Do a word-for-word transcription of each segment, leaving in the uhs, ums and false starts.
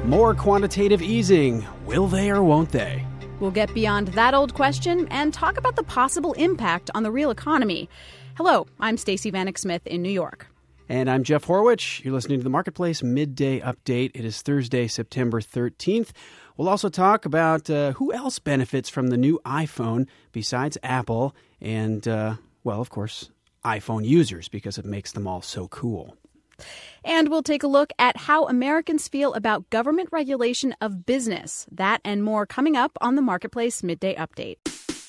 More quantitative easing. Will they or won't they? We'll get beyond that old question and talk about the possible impact on the real economy. Hello, I'm Stacey Vanek Smith in New York. And I'm Jeff Horwich. You're listening to the Marketplace Midday Update. It is Thursday, September thirteenth. We'll also talk about uh, who else benefits from the new iPhone besides Apple and, uh, well, of course, iPhone users because it makes them all so cool. And we'll take a look at how Americans feel about government regulation of business. That and more coming up on the Marketplace Midday Update.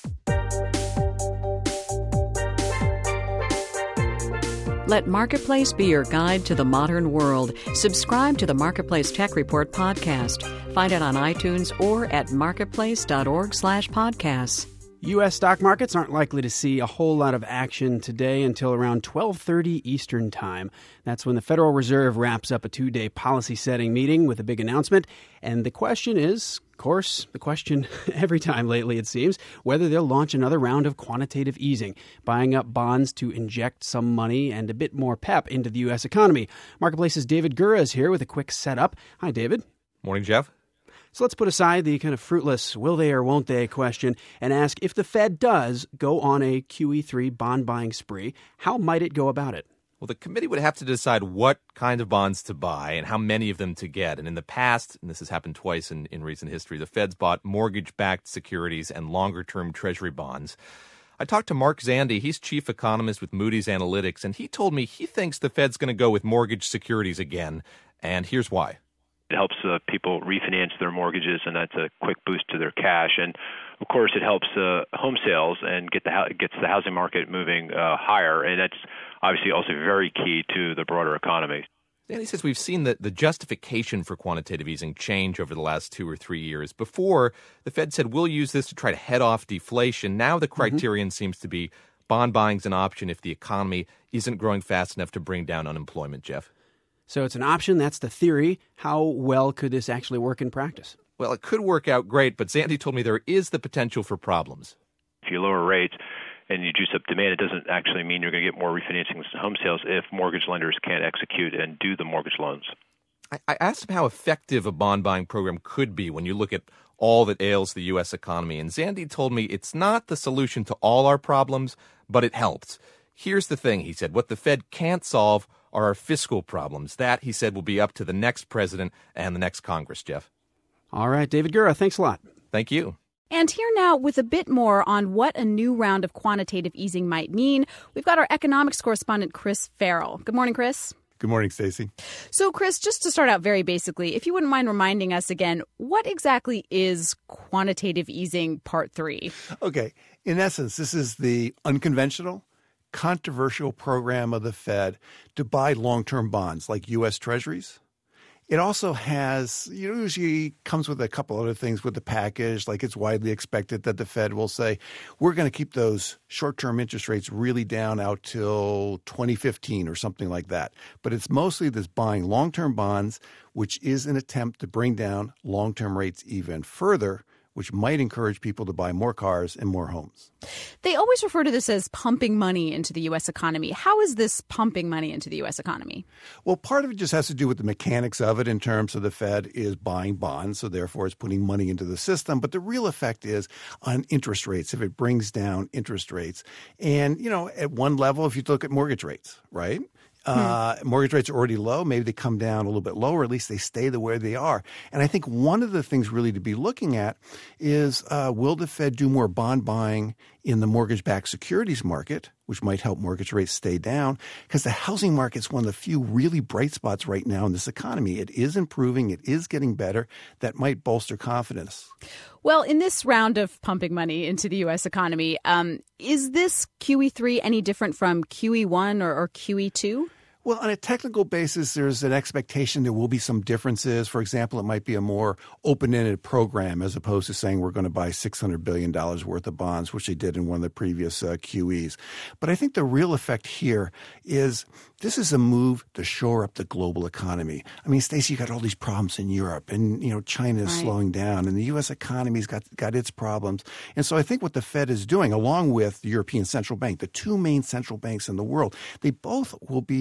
Let Marketplace be your guide to the modern world. Subscribe to the Marketplace Tech Report podcast. Find it on iTunes or at marketplace.org slash podcasts. U S stock markets aren't likely to see a whole lot of action today until around twelve thirty Eastern Time. That's when the Federal Reserve wraps up a two-day policy-setting meeting with a big announcement. And the question is, of course, the question every time lately, it seems, whether they'll launch another round of quantitative easing, buying up bonds to inject some money and a bit more pep into the U S economy. Marketplace's David Gura is here with a quick setup. Hi, David. Morning, Jeff. So let's put aside the kind of fruitless will they or won't they question and ask, if the Fed does go on a Q E three bond buying spree, how might it go about it? Well, the committee would have to decide what kind of bonds to buy and how many of them to get. And in the past, and this has happened twice in, in recent history, the Fed's bought mortgage-backed securities and longer-term Treasury bonds. I talked to Mark Zandi. He's chief economist with Moody's Analytics, and he told me he thinks the Fed's going to go with mortgage securities again. And here's why. It helps uh, people refinance their mortgages, and that's a quick boost to their cash. And, of course, it helps uh, home sales and get the ho- gets the housing market moving uh, higher. And that's obviously also very key to the broader economy. And he says we've seen the, the justification for quantitative easing change over the last two or three years. Before, the Fed said we'll use this to try to head off deflation. Now the criterion mm-hmm. seems to be bond buying's an option if the economy isn't growing fast enough to bring down unemployment, Jeff. So it's an option. That's the theory. How well could this actually work in practice? Well, it could work out great, but Zandi told me there is the potential for problems. If you lower rates and you juice up demand, it doesn't actually mean you're going to get more refinancing and home sales if mortgage lenders can't execute and do the mortgage loans. I, I asked him how effective a bond buying program could be when you look at all that ails the U S economy. And Zandi told me it's not the solution to all our problems, but it helps. Here's the thing, he said. What the Fed can't solve are our fiscal problems. That, he said, will be up to the next president and the next Congress, Jeff. All right, David Gura, thanks a lot. Thank you. And here now with a bit more on what a new round of quantitative easing might mean, we've got our economics correspondent, Chris Farrell. Good morning, Chris. Good morning, Stacey. So, Chris, just to start out very basically, if you wouldn't mind reminding us again, what exactly is quantitative easing part three? Okay. In essence, this is the unconventional, controversial program of the Fed to buy long-term bonds like U S Treasuries. It also has, you know, usually comes with a couple other things with the package, like it's widely expected that the Fed will say, we're going to keep those short-term interest rates really down out till twenty fifteen or something like that. But it's mostly this buying long-term bonds, which is an attempt to bring down long-term rates even further, which might encourage people to buy more cars and more homes. They always refer to this as pumping money into the U S economy. How is this pumping money into the U S economy? Well, part of it just has to do with the mechanics of it in terms of the Fed is buying bonds, so therefore it's putting money into the system. But the real effect is on interest rates, if it brings down interest rates. And, you know, at one level, if you look at mortgage rates, right? Uh, hmm. Mortgage rates are already low. Maybe they come down a little bit lower. At least they stay the way they are. And I think one of the things really to be looking at is uh, will the Fed do more bond buying in the mortgage-backed securities market, which might help mortgage rates stay down, because the housing market is one of the few really bright spots right now in this economy. It is improving. It is getting better. That might bolster confidence. Well, in this round of pumping money into the U S economy, um, is this Q E three any different from Q E one or, or Q E two? Well, on a technical basis, there's an expectation there will be some differences. For example, it might be a more open-ended program as opposed to saying we're going to buy six hundred billion dollars worth of bonds, which they did in one of the previous uh, Q Es. But I think the real effect here is this is a move to shore up the global economy. I mean, Stacey, you got all these problems in Europe, and you know China is right. slowing down, and the U S economy's got got its problems. And so I think what the Fed is doing, along with the European Central Bank, the two main central banks in the world, they both will be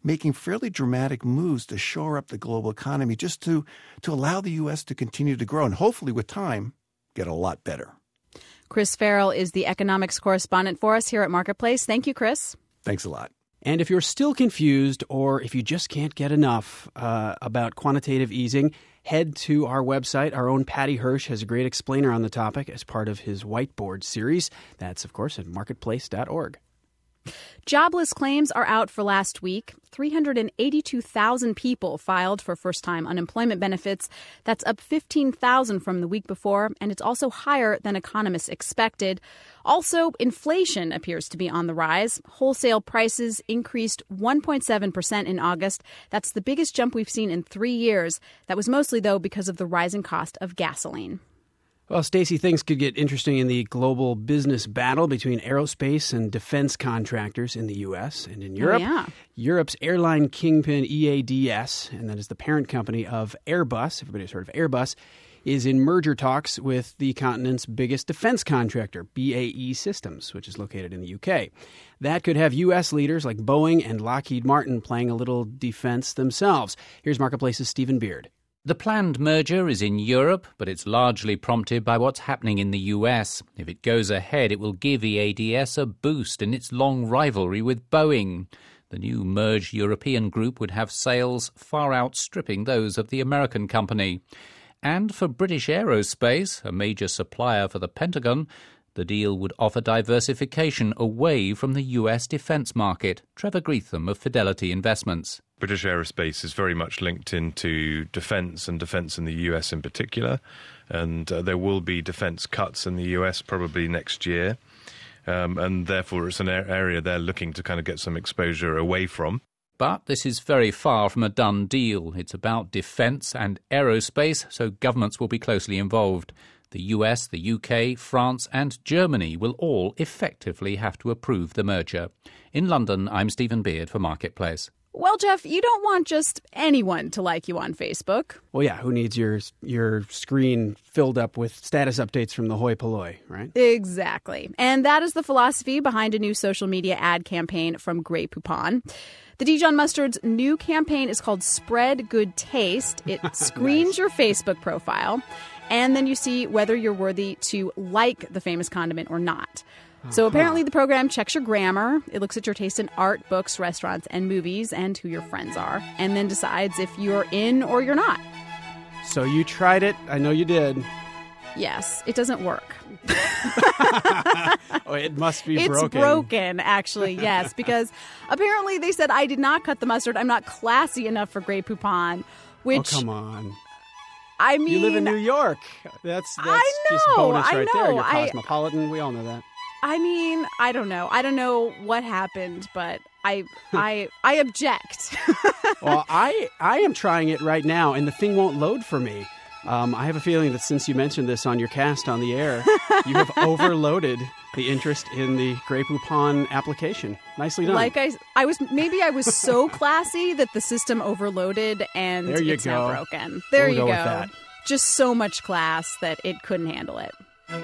making fairly dramatic moves to shore up the global economy just to, to allow the U S to continue to grow and hopefully with time get a lot better. Chris Farrell is the economics correspondent for us here at Marketplace. Thank you, Chris. Thanks a lot. And if you're still confused or if you just can't get enough uh, about quantitative easing, head to our website. Our own Patty Hirsch has a great explainer on the topic as part of his whiteboard series. That's, of course, at marketplace dot org. Jobless claims are out for last week. three hundred eighty-two thousand people filed for first-time unemployment benefits. That's up fifteen thousand from the week before, and it's also higher than economists expected. Also, inflation appears to be on the rise. Wholesale prices increased one point seven percent in August. That's the biggest jump we've seen in three years. That was mostly, though, because of the rising cost of gasoline. Well, Stacey, things could get interesting in the global business battle between aerospace and defense contractors in the U S and in Europe. Oh, yeah. Europe's airline kingpin E A D S, and that is the parent company of Airbus, everybody's heard of Airbus, is in merger talks with the continent's biggest defense contractor, B A E Systems, which is located in the U K. That could have U S leaders like Boeing and Lockheed Martin playing a little defense themselves. Here's Marketplace's Stephen Beard. The planned merger is in Europe, but it's largely prompted by what's happening in the U S. If it goes ahead, it will give E A D S a boost in its long rivalry with Boeing. The new merged European group would have sales far outstripping those of the American company. And for British Aerospace, a major supplier for the Pentagon, the deal would offer diversification away from the U S defense market. Trevor Greetham of Fidelity Investments. British Aerospace is very much linked into defence and defence in the U S in particular, and uh, there will be defence cuts in the U S probably next year, um, and therefore it's an area they're looking to kind of get some exposure away from. But this is very far from a done deal. It's about defence and aerospace, so governments will be closely involved. The U S, the U K, France and Germany will all effectively have to approve the merger. In London, I'm Stephen Beard for Marketplace. Well, Jeff, you don't want just anyone to like you on Facebook. Well, yeah, who needs your your screen filled up with status updates from the hoi polloi, right? Exactly. And that is the philosophy behind a new social media ad campaign from Grey Poupon. The Dijon Mustard's new campaign is called Spread Good Taste. It screens nice. your Facebook profile, and then you see whether you're worthy to like the famous condiment or not. So apparently the program checks your grammar, it looks at your taste in art, books, restaurants, and movies, and who your friends are, and then decides if you're in or you're not. So you tried it. I know you did. Yes, it doesn't work. Oh, it must be it's broken. It's broken, actually, yes, because apparently they said I did not cut the mustard. I'm not classy enough for Grey Poupon, which... Oh, come on. I mean... You live in New York. That's, that's I know, just bonus right I know. there. You're I, cosmopolitan. We all know that. I mean, I don't know. I don't know what happened, but I I I object. Well, I I am trying it right now, and the thing won't load for me. Um, I have a feeling that since you mentioned this on your cast on the air, you have overloaded the interest in the Grey Poupon application. Nicely done. Like I, I was maybe I was so classy that the system overloaded and there you it's go. now broken. There we'll you go. go. With that. Just so much class that it couldn't handle it.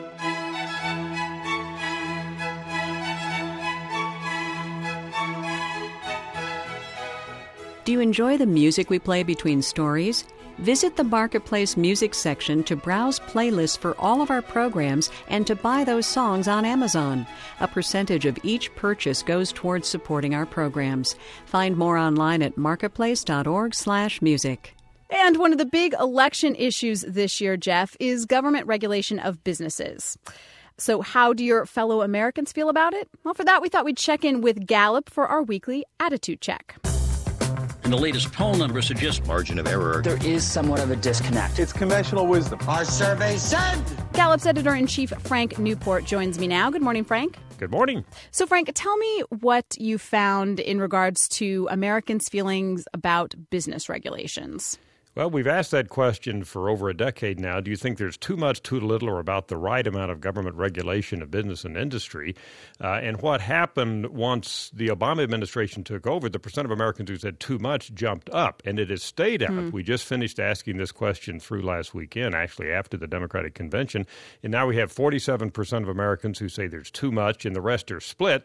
Do you enjoy the music we play between stories? Visit the Marketplace music section to browse playlists for all of our programs and to buy those songs on Amazon. A percentage of each purchase goes towards supporting our programs. Find more online at marketplace dot org slash music. And one of the big election issues this year, Jeff, is government regulation of businesses. So how do your fellow Americans feel about it? Well, for that, we thought we'd check in with Gallup for our weekly attitude check. And the latest poll numbers suggest margin of error. There is somewhat of a disconnect. It's conventional wisdom. Our survey said. Gallup's editor-in-chief, Frank Newport, joins me now. Good morning, Frank. Good morning. So, Frank, tell me what you found in regards to Americans' feelings about business regulations. Well, we've asked that question for over a decade now. Do you think there's too much, too little, or about the right amount of government regulation of business and industry? Uh, and what happened once the Obama administration took over, the percent of Americans who said too much jumped up, and it has stayed up. Mm. We just finished asking this question through last weekend, actually after the Democratic convention, and now we have forty-seven percent of Americans who say there's too much, and the rest are split.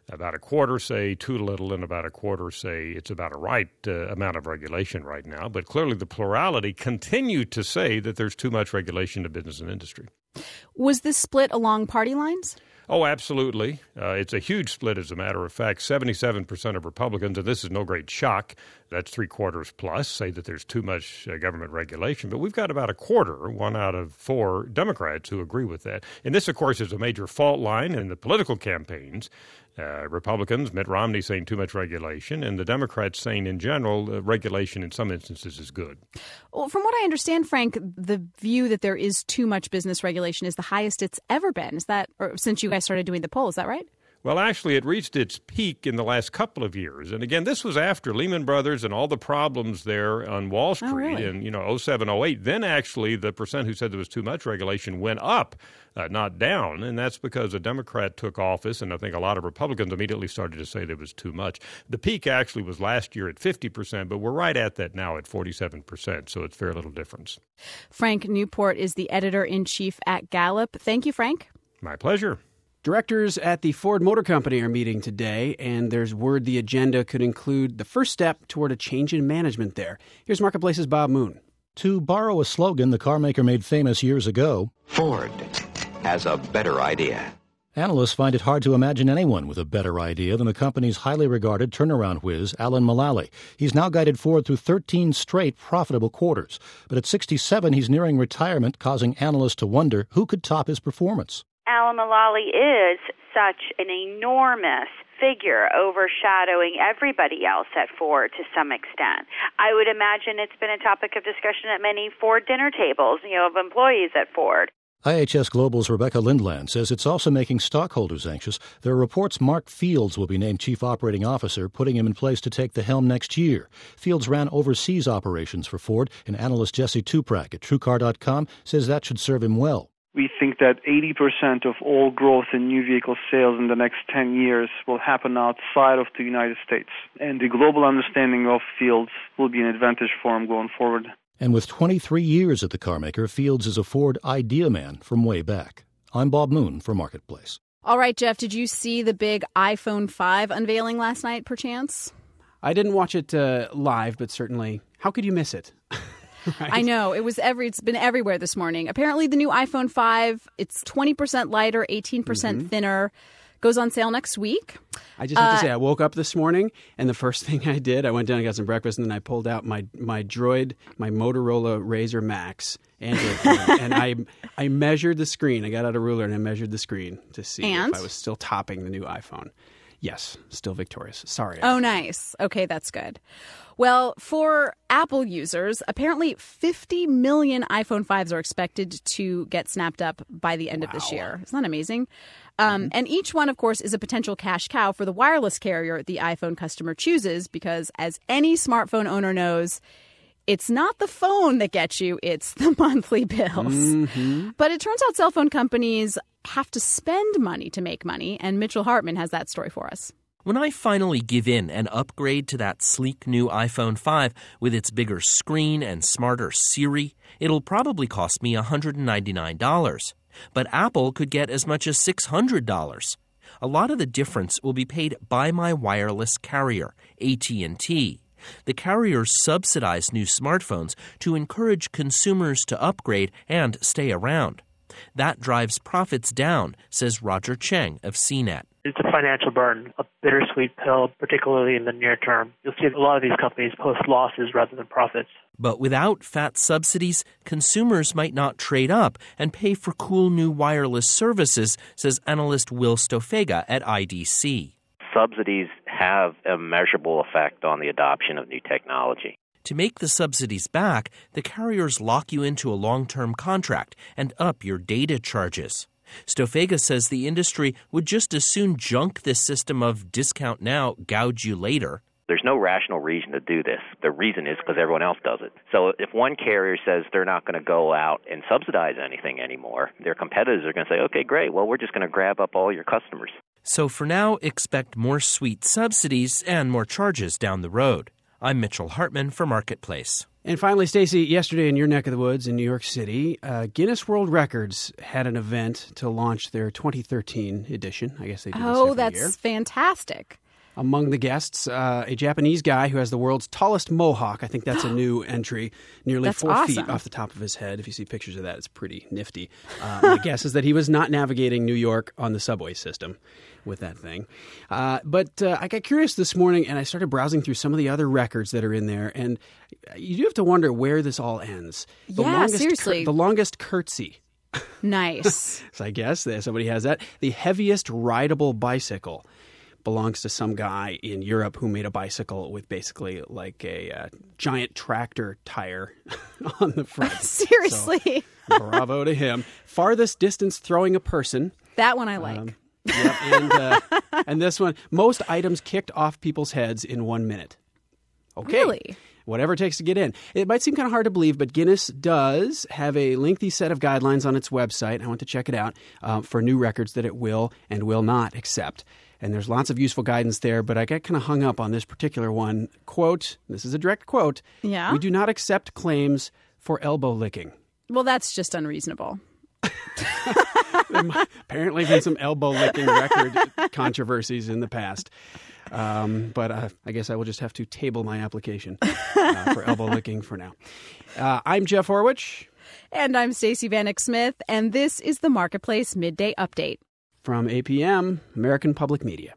About a quarter say too little, and about a quarter say it's about a right uh, amount of regulation right now. But clearly the plurality continue to say that there's too much regulation of business and industry. Was this split along party lines? Oh, absolutely. Uh, it's a huge split, as a matter of fact. seventy-seven percent of Republicans, and this is no great shock, that's three quarters plus, say that there's too much uh, government regulation. But we've got about a quarter, one out of four Democrats who agree with that. And this, of course, is a major fault line in the political campaigns. Uh, Republicans, Mitt Romney saying too much regulation, and the Democrats saying in general uh, regulation in some instances is good. Well, from what I understand, Frank, the view that there is too much business regulation is the highest it's ever been. Is that, or since you guys started doing the poll, is that right? Well, actually, it reached its peak in the last couple of years. And again, this was after Lehman Brothers and all the problems there on Wall Street oh, really? in, you know, oh seven, oh eight. Then actually the percent who said there was too much regulation went up, uh, not down. And that's because a Democrat took office, and I think a lot of Republicans immediately started to say there was too much. The peak actually was last year at fifty percent, but we're right at that now at forty-seven percent. So it's very little difference. Frank Newport is the editor-in-chief at Gallup. Thank you, Frank. My pleasure. Directors at the Ford Motor Company are meeting today, and there's word the agenda could include the first step toward a change in management there. Here's Marketplace's Bob Moon. To borrow a slogan the carmaker made famous years ago, Ford has a better idea. Analysts find it hard to imagine anyone with a better idea than the company's highly regarded turnaround whiz, Alan Mulally. He's now guided Ford through thirteen straight profitable quarters. But at sixty-seven, he's nearing retirement, causing analysts to wonder who could top his performance. Alan Mulally is such an enormous figure overshadowing everybody else at Ford to some extent. I would imagine it's been a topic of discussion at many Ford dinner tables, you know, of employees at Ford. I H S Global's Rebecca Lindland says it's also making stockholders anxious. There are reports Mark Fields will be named Chief Operating Officer, putting him in place to take the helm next year. Fields ran overseas operations for Ford, and analyst Jesse Tuprak at TrueCar dot com says that should serve him well. We think that eighty percent of all growth in new vehicle sales in the next ten years will happen outside of the United States. And the global understanding of Fields will be an advantage for him going forward. And with twenty-three years at the carmaker, Fields is a Ford idea man from way back. I'm Bob Moon for Marketplace. All right, Jeff, did you see the big iPhone five unveiling last night, perchance? I didn't watch it uh, live, but certainly, how could you miss it? Right. I know. It was every. It's been everywhere this morning. Apparently, the new iPhone five, it's twenty percent lighter, eighteen percent mm-hmm. thinner, goes on sale next week. I just have uh, to say, I woke up this morning, and the first thing I did, I went down and got some breakfast, and then I pulled out my, my Droid, my Motorola Razr Max Android phone, and I I measured the screen. I got out a ruler, and I measured the screen to see and? if I was still topping the new iPhone. Yes, still victorious. Sorry. Oh, nice. Okay, that's good. Well, for Apple users, apparently fifty million iPhone fives are expected to get snapped up by the end wow. of this year. Isn't that amazing? Um, mm-hmm. And each one, of course, is a potential cash cow for the wireless carrier the iPhone customer chooses because, as any smartphone owner knows, it's not the phone that gets you, it's the monthly bills. Mm-hmm. But it turns out cell phone companies have to spend money to make money, and Mitchell Hartman has that story for us. When I finally give in and upgrade to that sleek new iPhone five with its bigger screen and smarter Siri, it'll probably cost me one hundred ninety-nine dollars. But Apple could get as much as six hundred dollars. A lot of the difference will be paid by my wireless carrier, A T and T. The carriers subsidize new smartphones to encourage consumers to upgrade and stay around. That drives profits down, says Roger Cheng of C net. It's a financial burden, a bittersweet pill, particularly in the near term. You'll see a lot of these companies post losses rather than profits. But without fat subsidies, consumers might not trade up and pay for cool new wireless services, says analyst Will Stofega at I D C. Subsidies have a measurable effect on the adoption of new technology. To make the subsidies back, the carriers lock you into a long-term contract and up your data charges. Stofega says the industry would just as soon junk this system of discount now, gouge you later. There's no rational reason to do this. The reason is because everyone else does it. So if one carrier says they're not going to go out and subsidize anything anymore, their competitors are going to say, okay, great, well, we're just going to grab up all your customers. So for now, expect more sweet subsidies and more charges down the road. I'm Mitchell Hartman for Marketplace. And finally, Stacey, yesterday in your neck of the woods in New York City, uh, Guinness World Records had an event to launch their twenty thirteen edition. I guess they do this Oh, every that's year. fantastic. Among the guests, uh, a Japanese guy who has the world's tallest mohawk. I think that's a new entry, nearly That's four awesome. feet off the top of his head. If you see pictures of that, it's pretty nifty. Uh, my guess is that he was not navigating New York on the subway system with that thing. Uh, but uh, I got curious this morning, and I started browsing through some of the other records that are in there, and you do have to wonder where this all ends. The Yeah, longest seriously. Cur- the longest curtsy. Nice. So I guess that somebody has that. The heaviest rideable bicycle belongs to some guy in Europe who made a bicycle with basically like a uh, giant tractor tire on the front. Seriously. So, bravo to him. Farthest distance throwing a person. That one I like. Um, yep, and, uh, and this one, most items kicked off people's heads in one minute. Okay. Really? Whatever it takes to get in. It might seem kind of hard to believe, but Guinness does have a lengthy set of guidelines on its website. I went to check it out uh, for new records that it will and will not accept. And there's lots of useful guidance there, but I got kind of hung up on this particular one. Quote, this is a direct quote. Yeah? We do not accept claims for elbow licking. Well, that's just unreasonable. There might, apparently been some elbow licking record controversies in the past. Um, but uh, I guess I will just have to table my application uh, for elbow licking for now. Uh, I'm Jeff Horwich. And I'm Stacey Vanek Smith, and this is the Marketplace Midday Update. From A P M, American Public Media.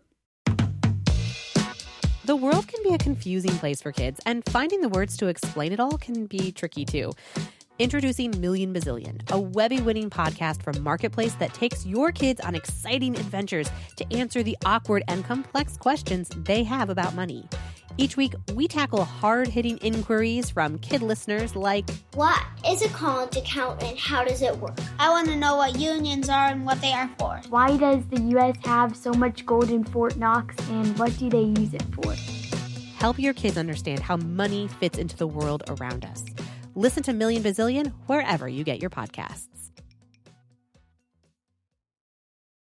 The world can be a confusing place for kids, and finding the words to explain it all can be tricky too. Introducing Million Bazillion, a Webby-winning podcast from Marketplace that takes your kids on exciting adventures to answer the awkward and complex questions they have about money. Each week, we tackle hard-hitting inquiries from kid listeners like, what is a college account and how does it work? I want to know what unions are and what they are for. Why does the U S have so much gold in Fort Knox and what do they use it for? Help your kids understand how money fits into the world around us. Listen to Million Bazillion wherever you get your podcasts.